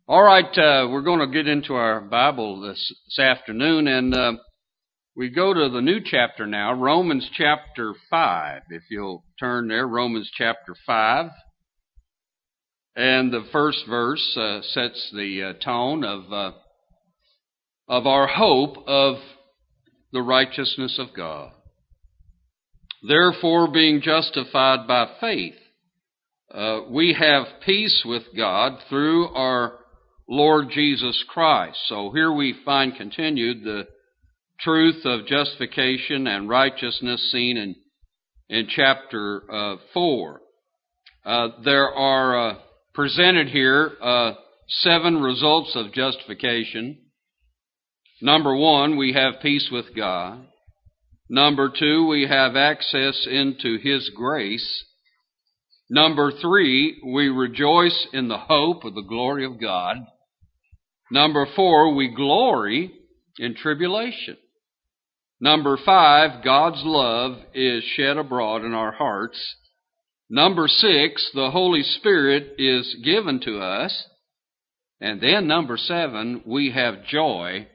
All right, we're going to get into our Bible this afternoon, and we go to the new chapter now, Romans chapter 5. If you'll turn there, Romans chapter 5. And the first verse sets the tone of our hope of the righteousness of God. Therefore, being justified by faith, we have peace with God through our Lord Jesus Christ. So here we find continued the truth of justification and righteousness seen in chapter 4. There are presented here 7 results of justification. Number 1, we have peace with God. Number 2, we have access into His grace. Number 3, we rejoice in the hope of the glory of God. Number 4, we glory in tribulation. Number 5, God's love is shed abroad in our hearts. Number 6, the Holy Spirit is given to us. And then number 7, we have joy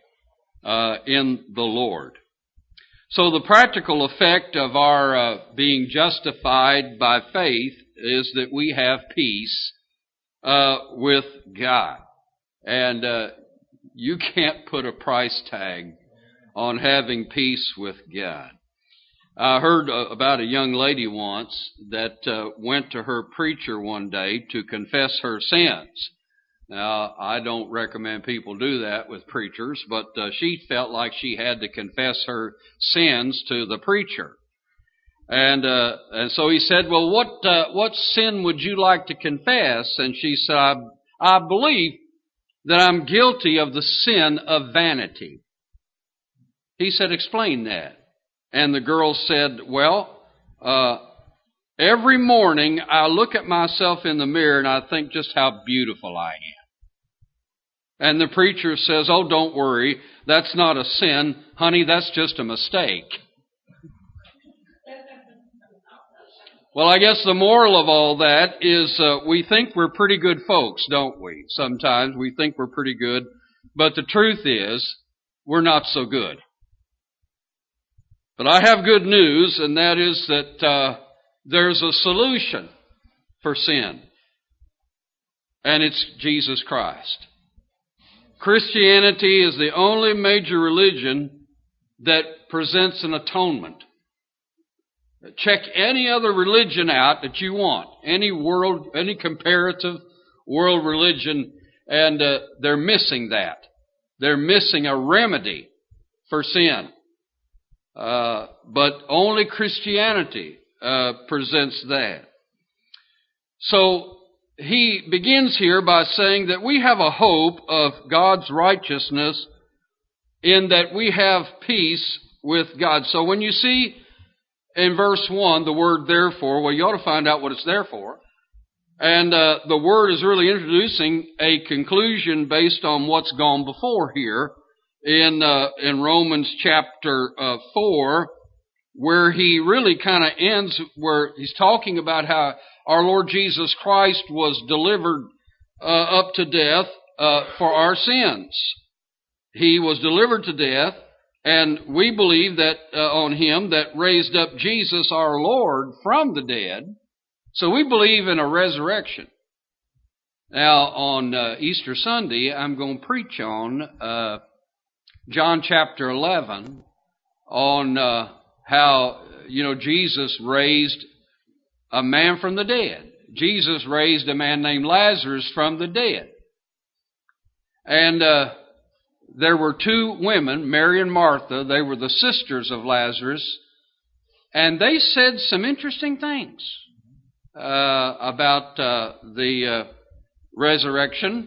in the Lord. So the practical effect of our being justified by faith is that we have peace with God. And you can't put a price tag on having peace with God. I heard about a young lady once that went to her preacher one day to confess her sins. Now, I don't recommend people do that with preachers, but she felt like she had to confess her sins to the preacher. And so he said, well, what sin would you like to confess? And she said, I believe that I'm guilty of the sin of vanity. He said, explain that. And the girl said, well, every morning I look at myself in the mirror and I think just how beautiful I am. And the preacher says, oh, don't worry, that's not a sin. Honey, that's just a mistake. Well, I guess the moral of all that is we think we're pretty good folks, don't we? Sometimes we think we're pretty good, but the truth is we're not so good. But I have good news, and that is that there's a solution for sin, and it's Jesus Christ. Christianity is the only major religion that presents an atonement. Check any other religion out that you want, any comparative world religion, and they're missing that. They're missing a remedy for sin. But only Christianity presents that. So he begins here by saying that we have a hope of God's righteousness in that we have peace with God. So when you see in verse 1, the word therefore, well, you ought to find out what it's there for. And the word is really introducing a conclusion based on what's gone before here in Romans chapter 4, where he really kind of ends where he's talking about how our Lord Jesus Christ was delivered up to death for our sins. He was delivered to death. And we believe that on Him that raised up Jesus our Lord from the dead. So we believe in a resurrection. Now on Easter Sunday, I'm going to preach on John chapter 11 on how, Jesus raised a man from the dead. Jesus raised a man named Lazarus from the dead. And there were 2 women, Mary and Martha. They were the sisters of Lazarus. And they said some interesting things about the resurrection.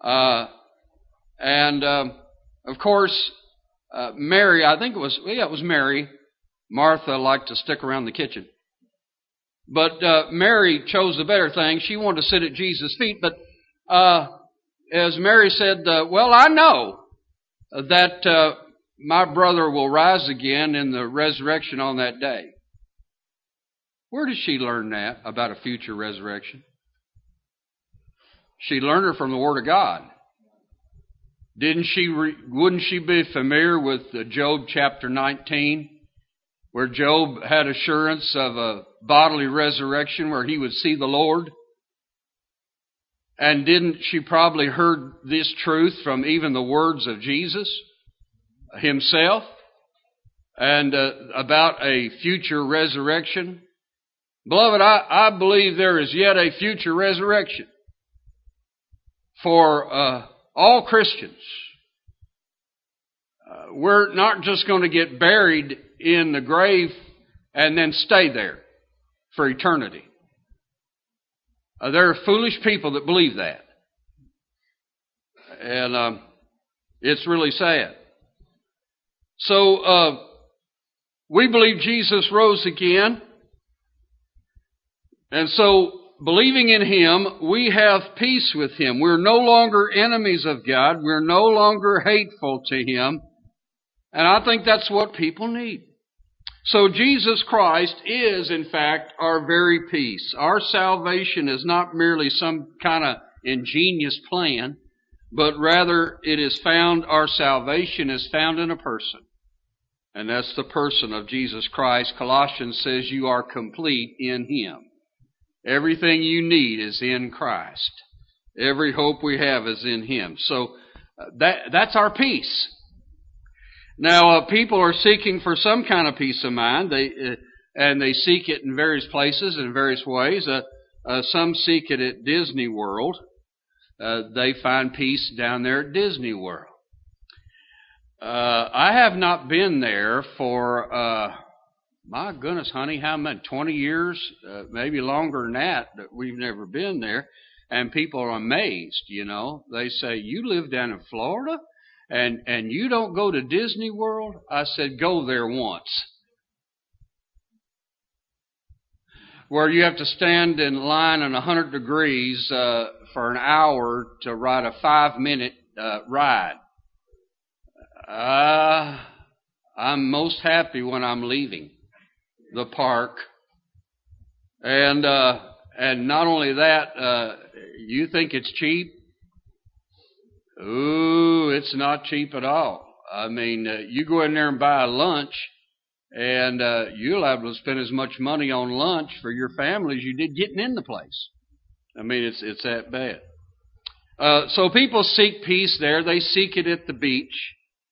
And of course, Mary, I think it was Mary. Martha liked to stick around the kitchen. But Mary chose the better thing. She wanted to sit at Jesus' feet. But as Mary said, well, I know that my brother will rise again in the resurrection on that day. Where did she learn that about a future resurrection? She learned it from the Word of God. Wouldn't she be familiar with Job chapter 19, where Job had assurance of a bodily resurrection where he would see the Lord? And didn't she probably heard this truth from even the words of Jesus himself and about a future resurrection? Beloved, I believe there is yet a future resurrection for all Christians. We're not just going to get buried in the grave and then stay there for eternity. There are foolish people that believe that. And it's really sad. So we believe Jesus rose again. And so, believing in Him, we have peace with Him. We're no longer enemies of God. We're no longer hateful to Him. And I think that's what people need. So Jesus Christ is, in fact, our very peace. Our salvation is not merely some kind of ingenious plan, but rather our salvation is found in a person. And that's the person of Jesus Christ. Colossians says you are complete in Him. Everything you need is in Christ. Every hope we have is in Him. So that's our peace. Now, people are seeking for some kind of peace of mind, and they seek it in various places in various ways. Some seek it at Disney World. They find peace down there at Disney World. I have not been there for, my goodness, honey, how many? 20 years, maybe longer than that we've never been there. And people are amazed, you know. They say, you live down in Florida? And you don't go to Disney World? I said, go there once. Where you have to stand in line in 100 degrees for an hour to ride a 5-minute ride. I'm most happy when I'm leaving the park. And not only that, you think it's cheap? Ooh, it's not cheap at all. I mean, you go in there and buy a lunch, and you'll have to spend as much money on lunch for your family as you did getting in the place. I mean, it's that bad. So people seek peace there. They seek it at the beach.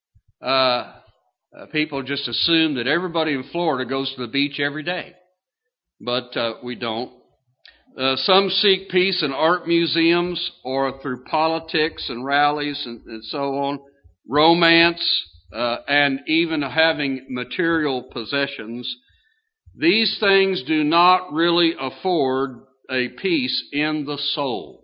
People just assume that everybody in Florida goes to the beach every day. But we don't. Some seek peace in art museums or through politics and rallies and so on, romance, and even having material possessions. These things do not really afford a peace in the soul.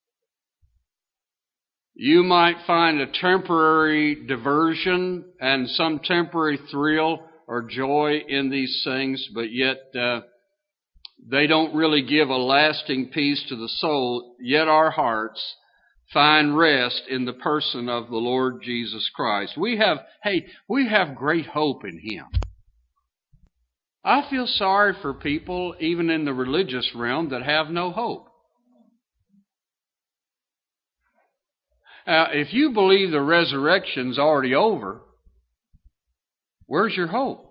You might find a temporary diversion and some temporary thrill or joy in these things, but yet they don't really give a lasting peace to the soul, yet our hearts find rest in the person of the Lord Jesus Christ. We have great hope in Him. I feel sorry for people, even in the religious realm, that have no hope. If you believe the resurrection's already over, where's your hope?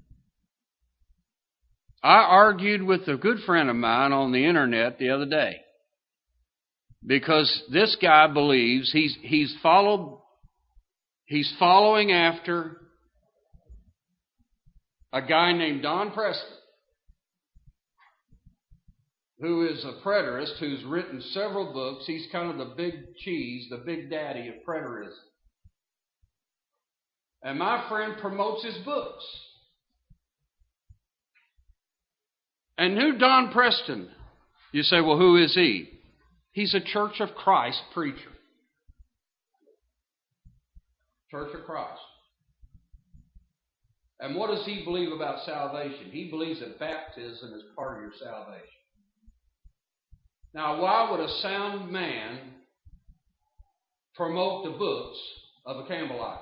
I argued with a good friend of mine on the internet the other day because this guy believes he's following after a guy named Don Preston, who is a preterist, who's written several books. He's kind of the big cheese, the big daddy of preterism. And my friend promotes his books. And who Don Preston? You say, well, who is he? He's a Church of Christ preacher. Church of Christ. And what does he believe about salvation? He believes that baptism is part of your salvation. Now, why would a sound man promote the books of a Campbellite?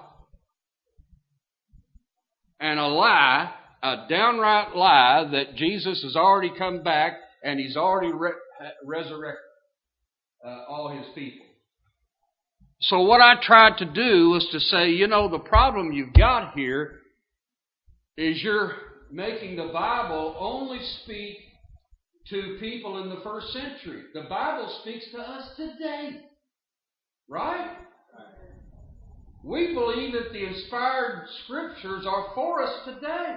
And a lie, a downright lie, that Jesus has already come back and He's already resurrected all His people. So what I tried to do was to say, the problem you've got here is you're making the Bible only speak to people in the first century. The Bible speaks to us today. Right? We believe that the inspired Scriptures are for us today.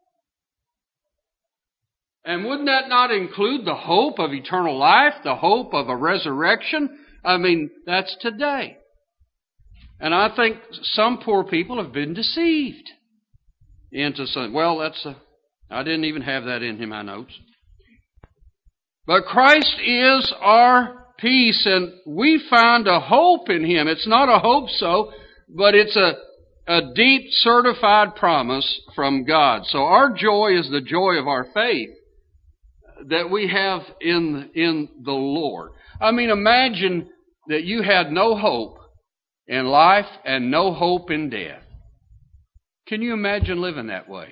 And wouldn't that not include the hope of eternal life, the hope of a resurrection? That's today. And I think some poor people have been deceived into some. I didn't even have that in my notes. But Christ is our peace, and we find a hope in Him. It's not a hope so, but it's a deep certified promise from God. So our joy is the joy of our faith that we have in the Lord. Imagine that you had no hope in life and no hope in death. Can you imagine living that way?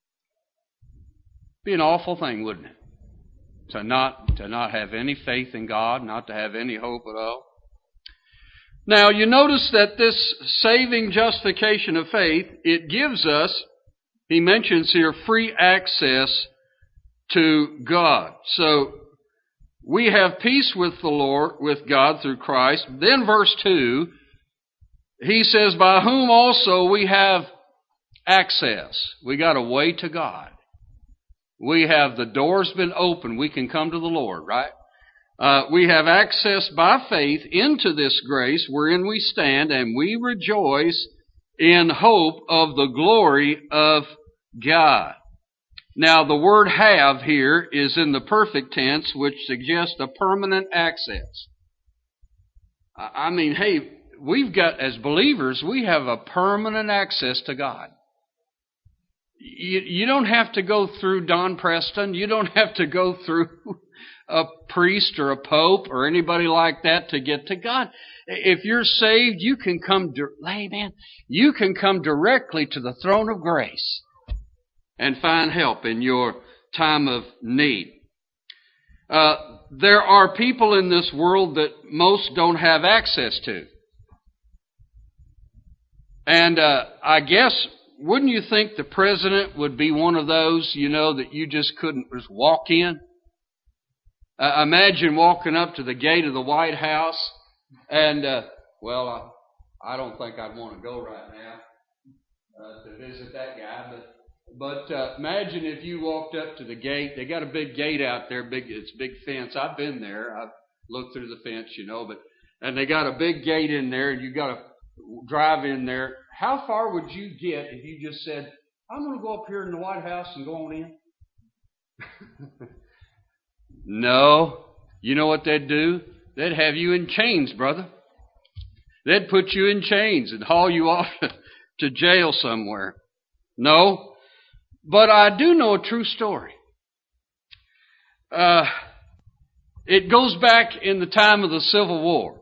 Be an awful thing, wouldn't it? To not have any faith in God, not to have any hope at all. Now, you notice that this saving justification of faith, it gives us, he mentions here, free access to God. So, we have peace with the Lord, with God through Christ. Then verse 2, he says, by whom also we have access. We got a way to God. We have the doors been opened. We can come to the Lord, right? We have access by faith into this grace wherein we stand, and we rejoice in hope of the glory of God. Now, the word have here is in the perfect tense, which suggests a permanent access. We've got, as believers, we have a permanent access to God. You don't have to go through Don Preston. You don't have to go through a priest or a pope or anybody like that to get to God. If you're saved, you can come directly to the throne of grace and find help in your time of need. There are people in this world that most don't have access to. And I guess, wouldn't you think the president would be one of those, that you just couldn't just walk in? Imagine walking up to the gate of the White House and, I don't think I'd want to go right now to visit that guy, but imagine if you walked up to the gate. They got a big gate out there, it's a big fence. I've been there. I've looked through the fence, and they got a big gate in there, and you got to drive in there. How far would you get if you just said, I'm going to go up here in the White House and go on in? No. You know what they'd do? They'd have you in chains, brother. They'd put you in chains and haul you off to jail somewhere. No. But I do know a true story. It goes back in the time of the Civil War.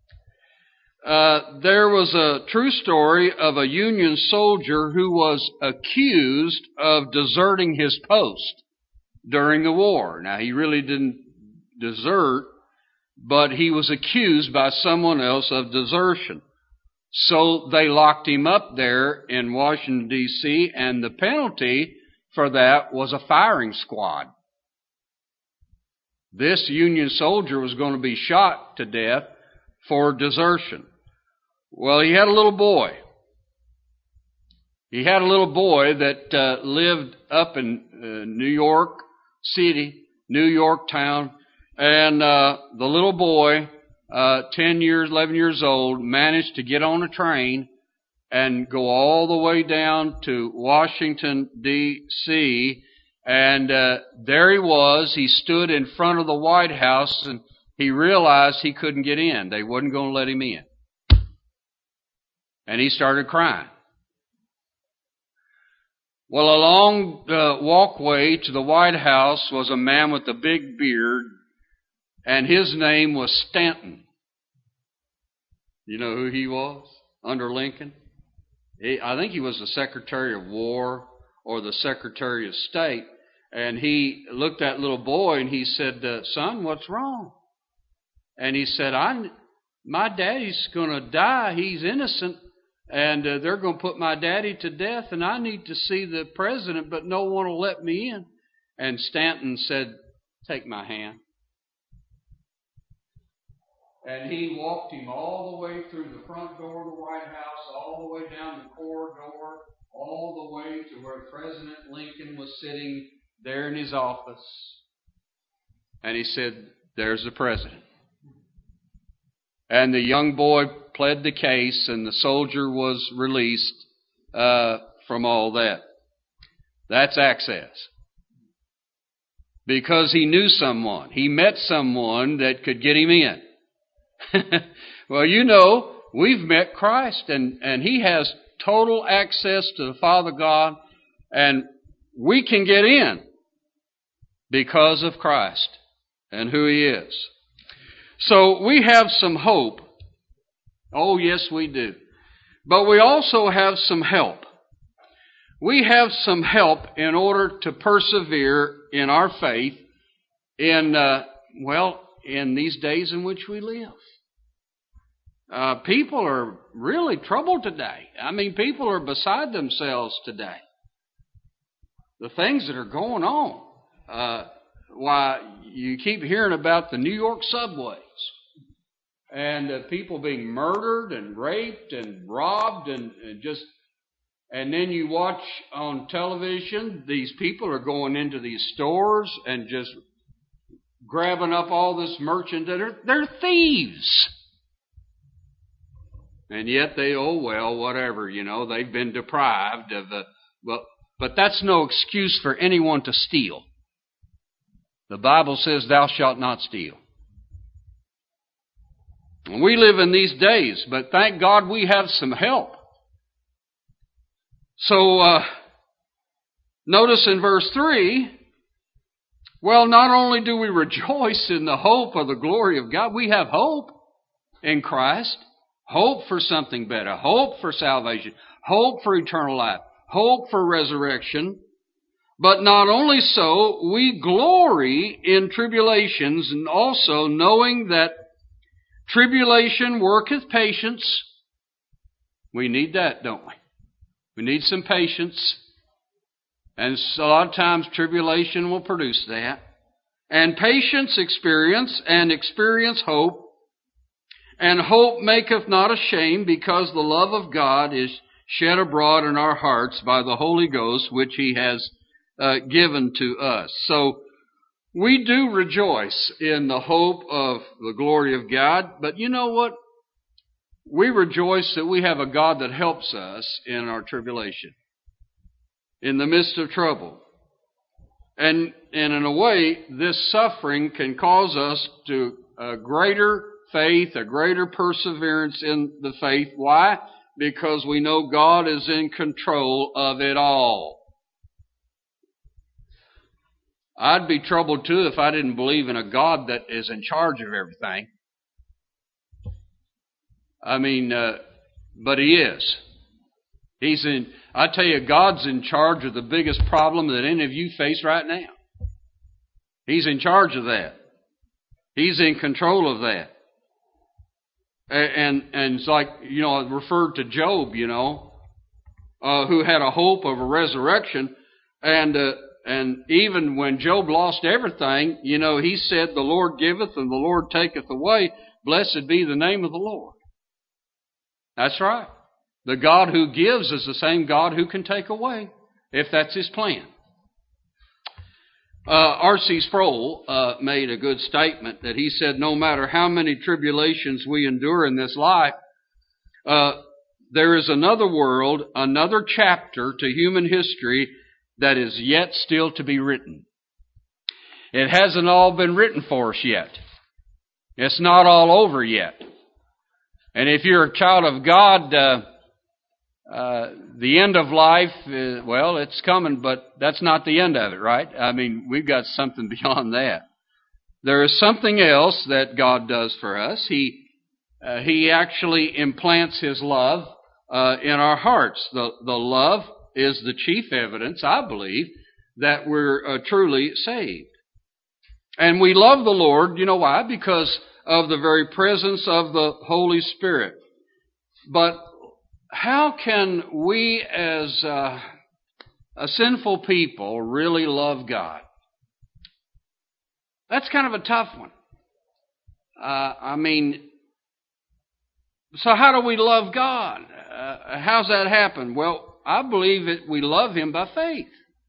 There was a true story of a Union soldier who was accused of deserting his post during the war. Now, he really didn't desert, but he was accused by someone else of desertion. So they locked him up there in Washington, D.C., and the penalty for that was a firing squad. This Union soldier was going to be shot to death for desertion. Well, he had a little boy. He had a little boy that lived up in New York City, New York town, and the little boy, 11 years old, managed to get on a train and go all the way down to Washington, D.C., and there he was. He stood in front of the White House, and he realized he couldn't get in. They wasn't going to let him in. And he started crying. Well, along the walkway to the White House was a man with a big beard, and his name was Stanton. You know who he was under Lincoln? I think he was the Secretary of War or the Secretary of State. And he looked at that little boy and he said, son, what's wrong? And he said, my daddy's going to die. He's innocent. And they're going to put my daddy to death, and I need to see the president, but no one will let me in. And Stanton said, take my hand. And he walked him all the way through the front door of the White House, all the way down the corridor, all the way to where President Lincoln was sitting there in his office. And he said, there's the president. And the young boy pled the case, and the soldier was released from all that. That's access. Because he knew someone. He met someone that could get him in. Well, you know, we've met Christ, and He has total access to the Father God, and we can get in because of Christ and who He is. So we have some hope. Oh, yes, we do. But we also have some help. We have some help in order to persevere in our faith in these days in which we live. People are really troubled today. I mean, people are beside themselves today. The things that are going on. Why, you keep hearing about the New York subways and people being murdered and raped and robbed and then you watch on television, these people are going into these stores and just grabbing up all this merchandise. They're thieves. And yet whatever, they've been deprived of but that's no excuse for anyone to steal. The Bible says, thou shalt not steal. And we live in these days, but thank God we have some help. So, notice in verse 3, not only do we rejoice in the hope of the glory of God, we have hope in Christ, hope for something better, hope for salvation, hope for eternal life, hope for resurrection. But not only so, we glory in tribulations, and also knowing that tribulation worketh patience. We need that, don't we? We need some patience. And a lot of times tribulation will produce that. And patience experience, and experience hope. And hope maketh not ashamed, because the love of God is shed abroad in our hearts by the Holy Ghost, which He has given to us. So we do rejoice in the hope of the glory of God, but you know what? We rejoice that we have a God that helps us in our tribulation, in the midst of trouble. And in a way, this suffering can cause us to a greater faith, a greater perseverance in the faith. Why? Because we know God is in control of it all. I'd be troubled too if I didn't believe in a God that is in charge of everything. I mean, but He is. I tell you, God's in charge of the biggest problem that any of you face right now. He's in charge of that. He's in control of that. And it's like, I referred to Job, who had a hope of a resurrection. And even when Job lost everything, he said, the Lord giveth and the Lord taketh away. Blessed be the name of the Lord. That's right. The God who gives is the same God who can take away, if that's His plan. R.C. Sproul made a good statement that he said, no matter how many tribulations we endure in this life, there is another world, another chapter to human history that is yet still to be written. It hasn't all been written for us yet. It's not all over yet. And if you're a child of God, the end of life, it's coming, but that's not the end of it, right? I mean, we've got something beyond that. There is something else that God does for us. He actually implants His love in our hearts. The love is the chief evidence, I believe, that we're truly saved. And we love the Lord. You know why? Because of the very presence of the Holy Spirit. But how can we as a sinful people really love God? That's kind of a tough one. So how do we love God? How's that happen? Well, I believe that we love Him by faith.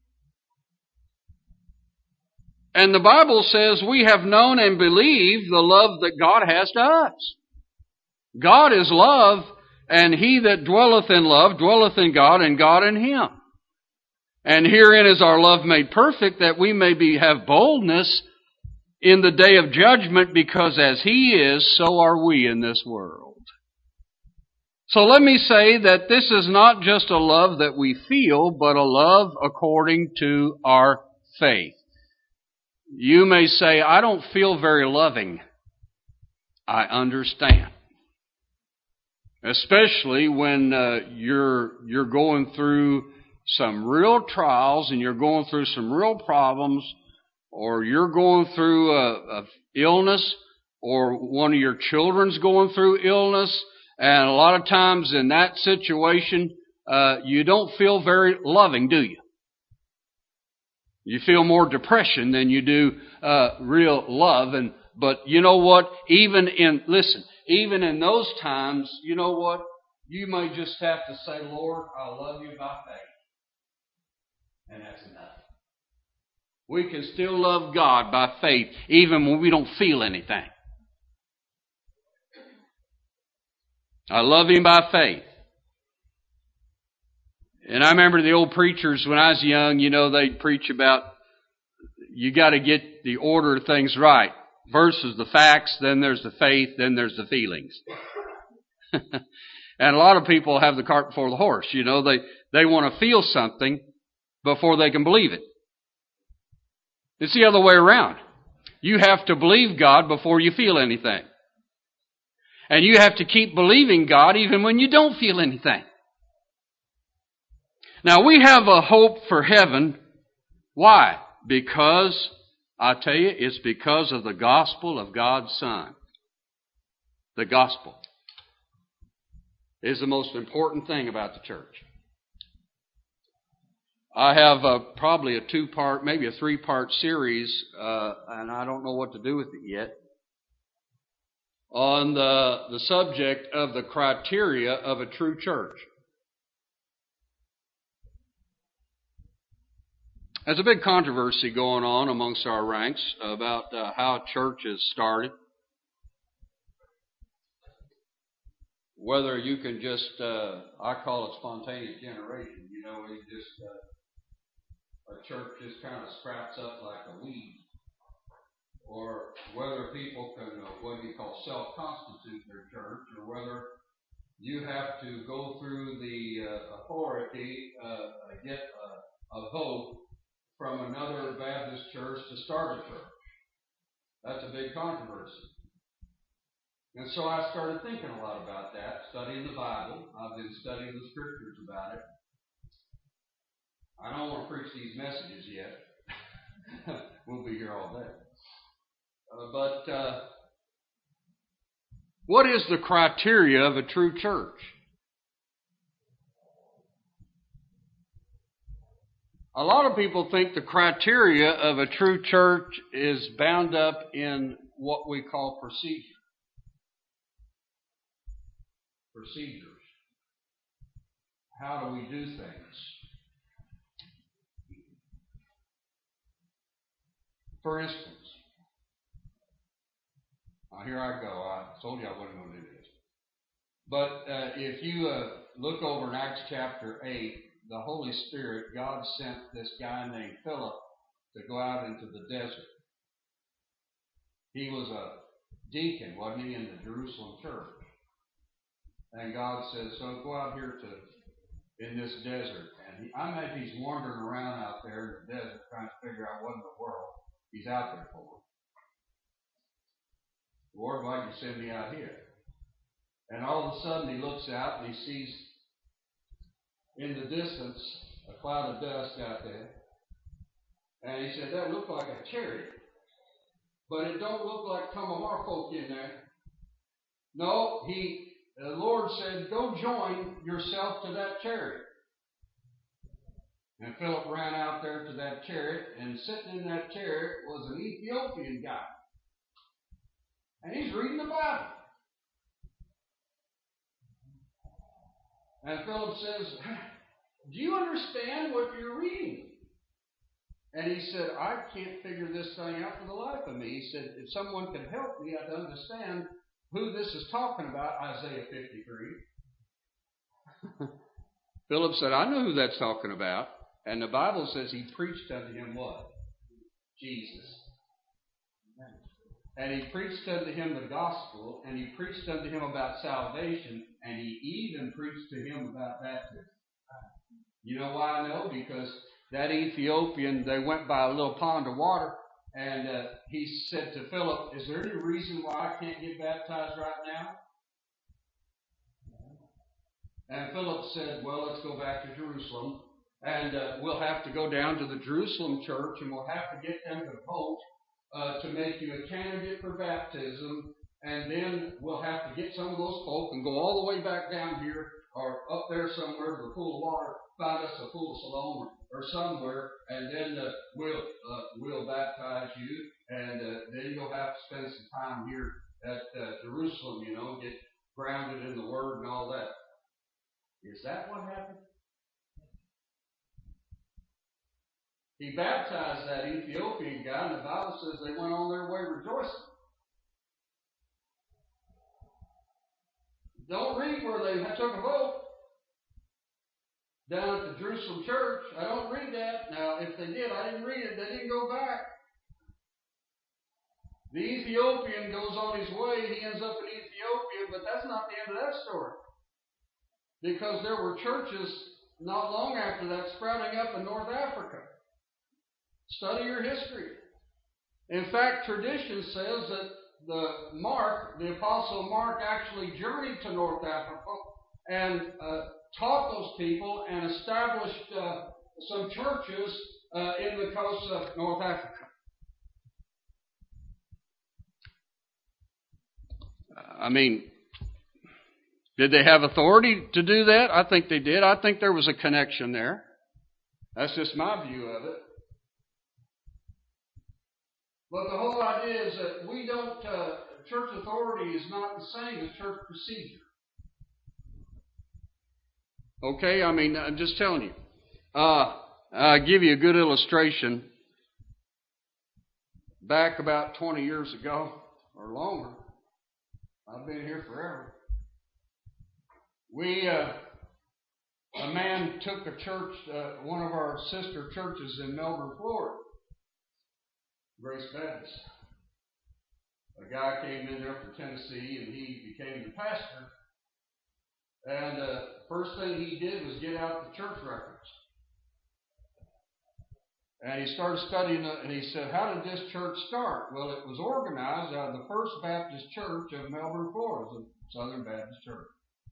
And the Bible says we have known and believed the love that God has to us. God is love, and he that dwelleth in love dwelleth in God, and God in him. And herein is our love made perfect, that we may have boldness in the day of judgment, because as He is, so are we in this world. So let me say that this is not just a love that we feel, but a love according to our faith. You may say, I don't feel very loving. I understand. Especially when you're going through some real trials and you're going through some real problems, or you're going through a illness, or one of your children's going through illness. And a lot of times in that situation, you don't feel very loving, do you? You feel more depression than you do real love. But you know what? Even in those times, you know what? You may just have to say, Lord, I love you by faith. And that's enough. We can still love God by faith, even when we don't feel anything. I love Him by faith. And I remember the old preachers when I was young, they'd preach about you got to get the order of things right. First is the facts, then there's the faith, then there's the feelings. And a lot of people have the cart before the horse. They want to feel something before they can believe it. It's the other way around. You have to believe God before you feel anything. And you have to keep believing God even when you don't feel anything. Now, we have a hope for heaven. Why? Because, I tell you, it's because of the gospel of God's Son. The gospel is the most important thing about the church. I have probably a 2-part, maybe a 3-part series, and I don't know what to do with it yet, on the subject of the criteria of a true church. There's a big controversy going on amongst our ranks about how churches started. Whether you can just, I call it spontaneous generation. A church just kind of sprouts up like a weed. Or whether people can, what you call self-constitute their church, or whether you have to go through the authority, get a vote from another Baptist church to start a church. That's a big controversy. And so I started thinking a lot about that, studying the Bible. I've been studying the Scriptures about it. I don't want to preach these messages yet. We'll be here all day. But what is the criteria of a true church? A lot of people think the criteria of a true church is bound up in what we call procedure. Procedures. How do we do things? For instance, here I go. I told you I wasn't going to do this. But if you look over in Acts chapter 8, the Holy Spirit, God sent this guy named Philip to go out into the desert. He was a deacon, wasn't he, in the Jerusalem church? And God says, so go out here in this desert. And I imagine he's wandering around out there in the desert trying to figure out what in the world he's out there for. Lord, why'd you send me out here? And all of a sudden he looks out and he sees in the distance a cloud of dust out there. And he said, that looked like a chariot. but it don't look like some of our folk in there. No, the Lord said, go join yourself to that chariot. And Philip ran out there to that chariot, and sitting in that chariot was an Ethiopian guy. And he's reading the Bible. And Philip says, do you understand what you're reading? And he said, I can't figure this thing out for the life of me. He said, if someone could help me, I'd understand who this is talking about, Isaiah 53. Philip said, I know who that's talking about. And the Bible says he preached unto him what? Jesus. And he preached unto him the gospel, and he preached unto him about salvation, and he even preached to him about baptism. You know why I know? Because that Ethiopian, they went by a little pond of water, and he said to Philip, is there any reason why I can't get baptized right now? And Philip said, well, let's go back to Jerusalem. And we'll have to go down to the Jerusalem church, and we'll have to get them to vote to make you a candidate for baptism. And then we'll have to get some of those folk and go all the way back down here or up there somewhere to the pool of water, find us a pool of Siloam or somewhere, and then we'll baptize you. And then you'll have to spend some time here at Jerusalem, get grounded in the Word and all that. Is that what happened? He baptized that Ethiopian guy, and the Bible says they went on their way rejoicing. Don't read where they took a vote down at the Jerusalem church. I don't read that. Now, if they did, I didn't read it. They didn't go back. The Ethiopian goes on his way. He ends up in Ethiopia, but that's not the end of that story. Because there were churches not long after that sprouting up in North Africa. Study your history. In fact, tradition says that the Apostle Mark actually journeyed to North Africa and taught those people and established some churches in the coast of North Africa. Did they have authority to do that? I think they did. I think there was a connection there. That's just my view of it. But the whole idea is that we don't, church authority is not the same as church procedure. Okay, I'm just telling you. I'll give you a good illustration. Back about 20 years ago, or longer, I've been here forever. A man took a church, one of our sister churches in Melbourne, Florida. Grace Baptist. A guy came in there from Tennessee, and he became the pastor. And first thing he did was get out the church records. And he started studying it, and he said, how did this church start? Well, it was organized out of the First Baptist Church of Melbourne, Florida, the Southern Baptist Church.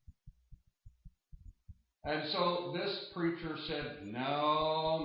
And so this preacher said, no,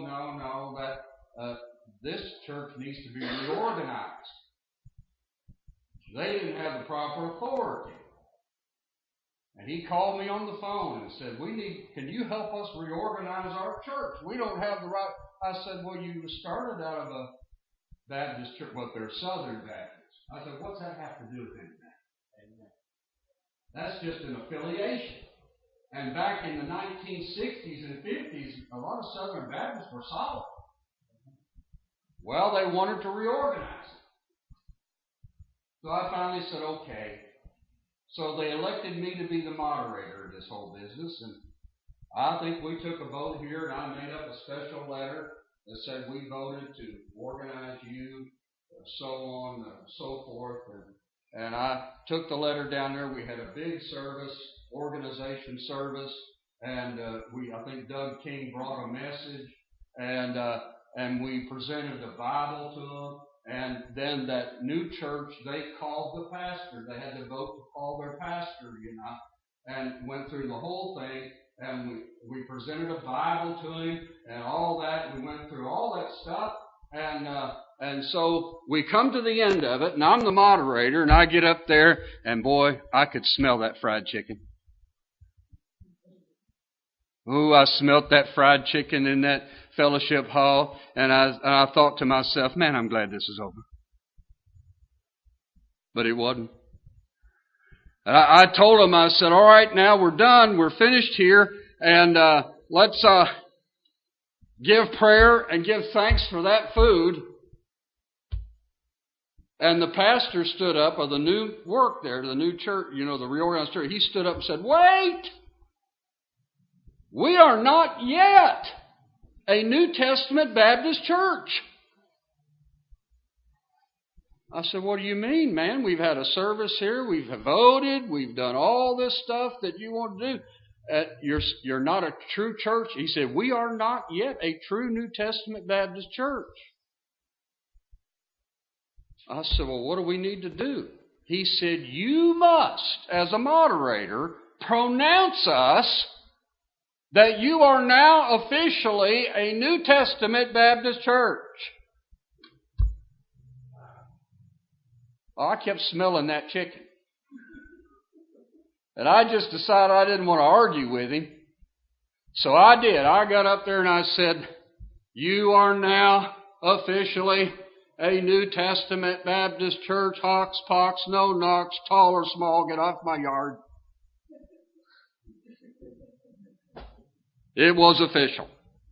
this church needs to be reorganized. They didn't have the proper authority. And he called me on the phone and said, can you help us reorganize our church? We don't have the right. I said, well, you started out of a Baptist church, but they're Southern Baptists. I said, what's that have to do with anything? Amen. That's just an affiliation. And back in the 1960s and 50s, a lot of Southern Baptists were solid. Well, they wanted to reorganize it. So I finally said, okay. So they elected me to be the moderator of this whole business. And I think we took a vote here, and I made up a special letter that said we voted to organize you, so on and so forth. And I took the letter down there. We had a big service, organization service, and I think Doug King brought a message, and we presented the Bible to them. And then that new church, they called the pastor. They had to vote to call their pastor, and went through the whole thing. And we presented a Bible to him and all that. We went through all that stuff. And And so we come to the end of it, and I'm the moderator, and I get up there, and boy, I could smell that fried chicken. Ooh, I smelt that fried chicken in that fellowship hall, and I thought to myself, man, I'm glad this is over. But it wasn't. And I told them, I said, all right, now we're done, we're finished here, and let's give prayer and give thanks for that food. And the pastor stood up, of the new work there, the new church, the reorganized church, he stood up and said, wait! We are not yet a New Testament Baptist church. I said, what do you mean, man? We've had a service here, we've voted, we've done all this stuff that you want to do. You're not a true church. He said, we are not yet a true New Testament Baptist church. I said, well, what do we need to do? He said, you must, as a moderator, pronounce us that you are now officially a New Testament Baptist church. Oh, I kept smelling that chicken. And I just decided I didn't want to argue with him. So I did. I got up there and I said, you are now officially a New Testament Baptist church, hox, pox, no knocks, tall or small, get off my yard. It was official.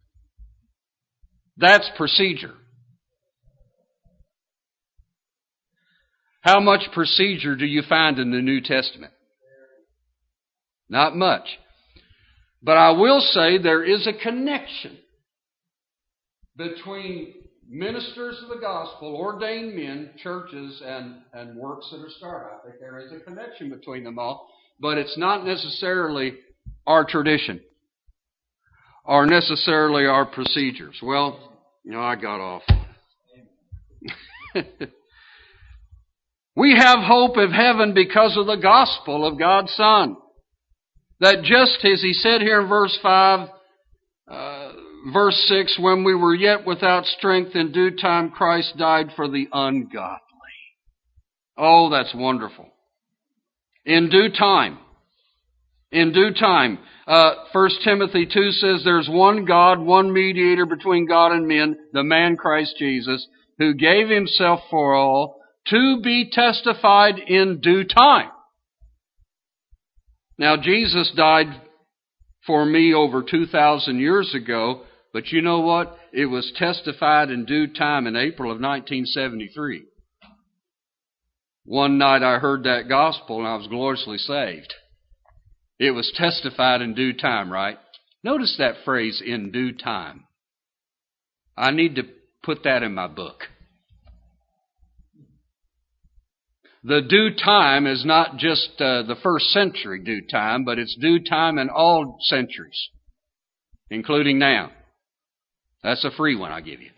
That's procedure. How much procedure do you find in the New Testament? Not much. But I will say there is a connection between ministers of the gospel, ordained men, churches, and works that are started. I think there is a connection between them all, but it's not necessarily our tradition or necessarily our procedures. Well, I got off. We have hope of heaven because of the gospel of God's Son. That just as he said here in verse 5, verse 6, when we were yet without strength, in due time Christ died for the ungodly. Oh, that's wonderful. In due time. In due time. 1 Timothy 2 says there's one God, one mediator between God and men, the man Christ Jesus, who gave himself for all, to be testified in due time. Now, Jesus died for me over 2,000 years ago, but you know what? It was testified in due time in April of 1973. One night I heard that gospel and I was gloriously saved. It was testified in due time, right? Notice that phrase, in due time. I need to put that in my book. The due time is not just the first century due time, but it's due time in all centuries, including now. That's a free one I give you.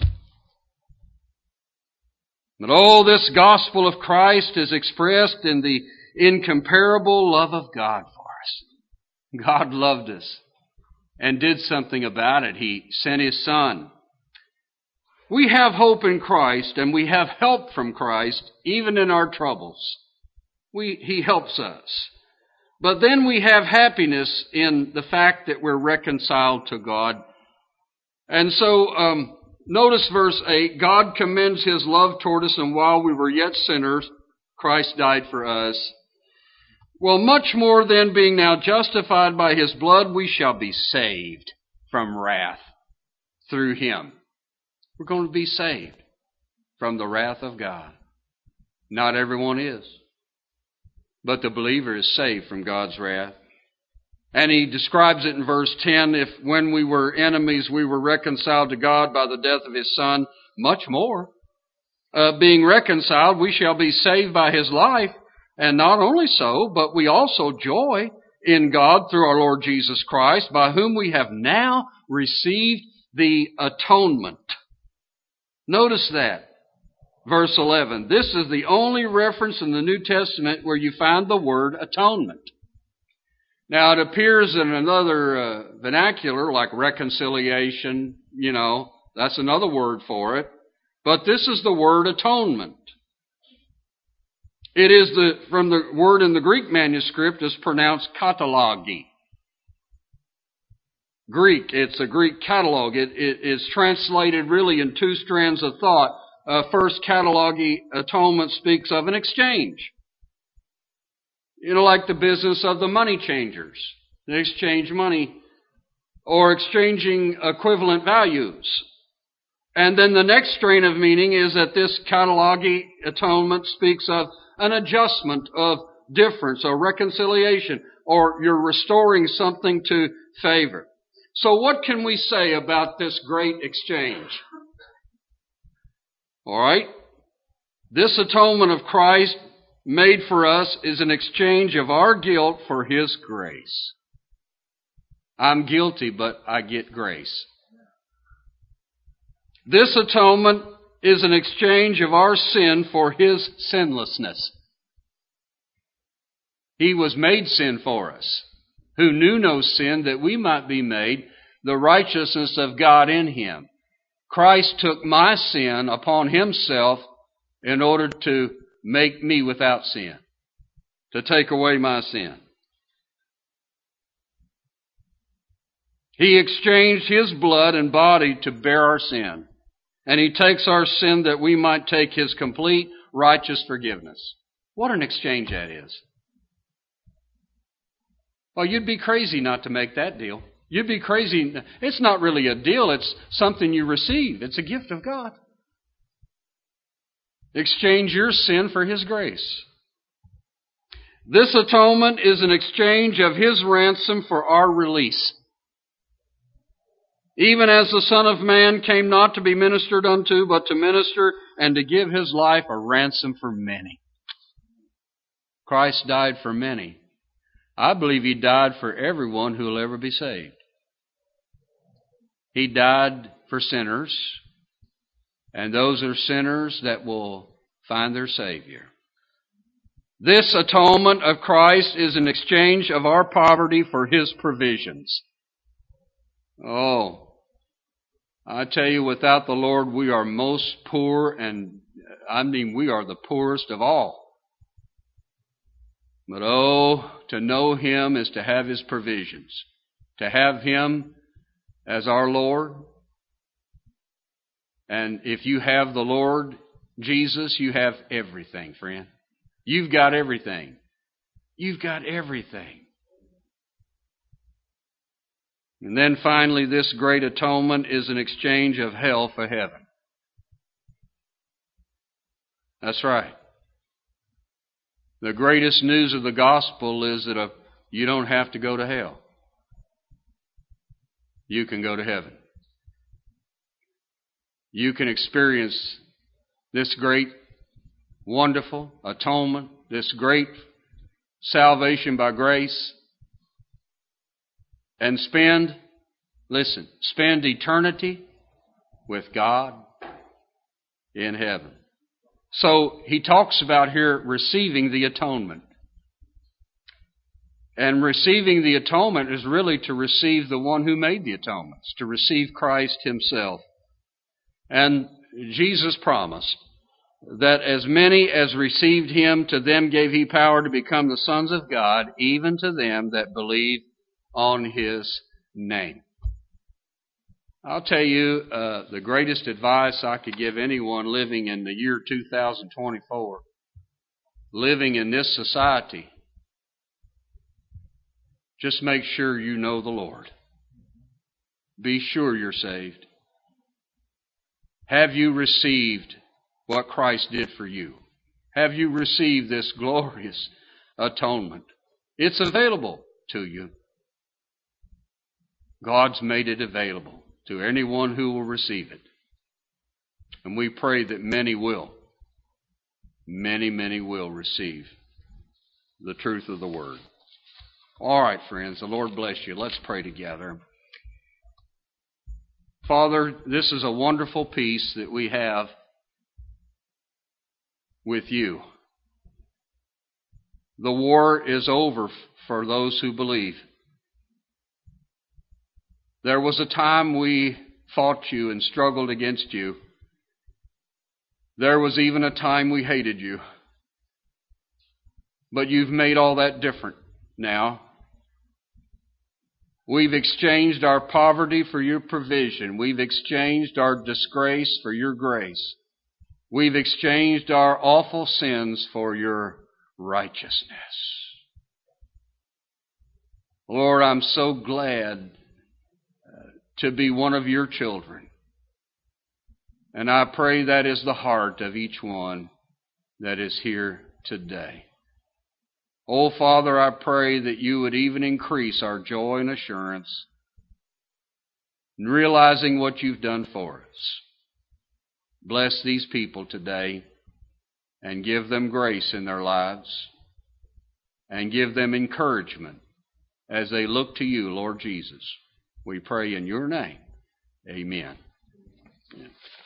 But this gospel of Christ is expressed in the incomparable love of God for us. God loved us and did something about it. He sent His Son. We have hope in Christ and we have help from Christ even in our troubles. He helps us. But then we have happiness in the fact that we're reconciled to God. And so, notice verse 8, God commends His love toward us, and while we were yet sinners, Christ died for us. Well, much more then, being now justified by His blood, we shall be saved from wrath through Him. We're going to be saved from the wrath of God. Not everyone is. But the believer is saved from God's wrath. And he describes it in verse 10, if when we were enemies we were reconciled to God by the death of His Son, much more. Being reconciled, we shall be saved by His life. And not only so, but we also joy in God through our Lord Jesus Christ, by whom we have now received the atonement. Notice that. Verse 11. This is the only reference in the New Testament where you find the word atonement. Now, it appears in another vernacular like reconciliation, that's another word for it. But this is the word atonement. It is from the word in the Greek manuscript is pronounced katalogi. Greek, it's a Greek catalog. It is translated really in two strands of thought. First, katalogi, atonement, speaks of an exchange. Like the business of the money changers. They exchange money or exchanging equivalent values. And then the next strain of meaning is that this katalogi, atonement, speaks of an adjustment of difference or reconciliation, or you're restoring something to favor. So what can we say about this great exchange? All right. This atonement of Christ made for us is an exchange of our guilt for His grace. I'm guilty, but I get grace. This atonement is an exchange of our sin for His sinlessness. He was made sin for us, who knew no sin, that we might be made the righteousness of God in Him. Christ took my sin upon Himself in order to make me without sin, to take away my sin. He exchanged His blood and body to bear our sin. And He takes our sin that we might take His complete righteous forgiveness. What an exchange that is. Well, you'd be crazy not to make that deal. You'd be crazy. It's not really a deal. It's something you receive. It's a gift of God. Exchange your sin for His grace. This atonement is an exchange of His ransom for our release. Even as the Son of Man came not to be ministered unto, but to minister and to give His life a ransom for many. Christ died for many. I believe He died for everyone who will ever be saved. He died for sinners, and those are sinners that will find their Savior. This atonement of Christ is an exchange of our poverty for His provisions. Oh, I tell you, without the Lord, we are most poor, and we are the poorest of all. But to know Him is to have His provisions. To have Him as our Lord. And if you have the Lord Jesus, you have everything, friend. You've got everything. You've got everything. And then finally, this great atonement is an exchange of hell for heaven. That's right. The greatest news of the gospel is that you don't have to go to hell. You can go to heaven. You can experience this great, wonderful atonement, this great salvation by grace, and spend eternity with God in heaven. So he talks about here receiving the atonement. And receiving the atonement is really to receive the one who made the atonements, to receive Christ Himself. And Jesus promised that as many as received Him, to them gave He power to become the sons of God, even to them that believe on His name. I'll tell you, the greatest advice I could give anyone living in the year 2024, living in this society, just make sure you know the Lord. Be sure you're saved. Have you received what Christ did for you? Have you received this glorious atonement? It's available to you. God's made it available to anyone who will receive it. And we pray that many will. Many will receive the truth of the Word. All right, friends, the Lord bless you. Let's pray together. Father, this is a wonderful peace that we have with you. The war is over for those who believe. There was a time we fought you and struggled against you, There was even a time we hated you. But you've made all that different now. We've exchanged our poverty for your provision. We've exchanged our disgrace for your grace. We've exchanged our awful sins for your righteousness. Lord, I'm so glad to be one of your children. And I pray that is the heart of each one that is here today. Oh, Father, I pray that you would even increase our joy and assurance in realizing what you've done for us. Bless these people today and give them grace in their lives and give them encouragement as they look to you, Lord Jesus. We pray in your name. Amen. Amen.